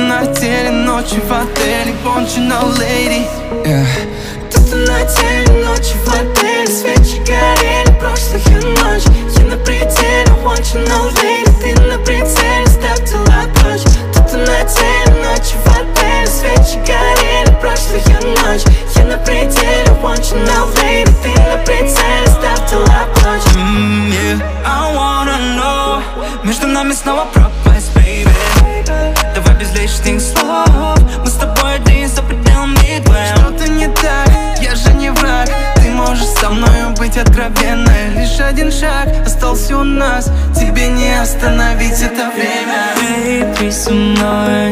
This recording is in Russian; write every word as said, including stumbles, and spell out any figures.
темноте, ночи в отеле, кончена леди. Yeah. Тут в темноте, ночи в отеле, свечи горели прошлых ночь. Я на пределе, кончена леди, ты на прицеле, ставьте ладошь. Тут в темноте, ночи в отеле, свечи горели прошлых ночь. Я на пределе, кончена леди, ты на прицеле, ставьте ладошь. Mm, yeah. I wanna know, между нами снова пропасть, baby. Давай без лишних слов, мы с тобой один за пределами двоем. Что-то не так, я же не враг. Ты можешь со мною быть откровенной. Лишь один шаг остался у нас, тебе не остановить это время. Эй, ты со мной.